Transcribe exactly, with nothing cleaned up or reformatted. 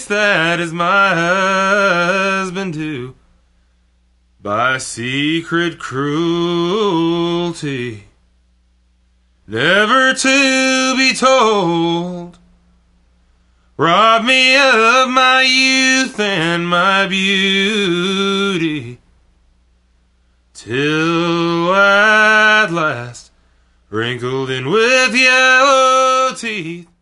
place that is my husband too, by secret cruelty, never to be told, rob me of my youth and my beauty, till at last, wrinkled in with yellow teeth,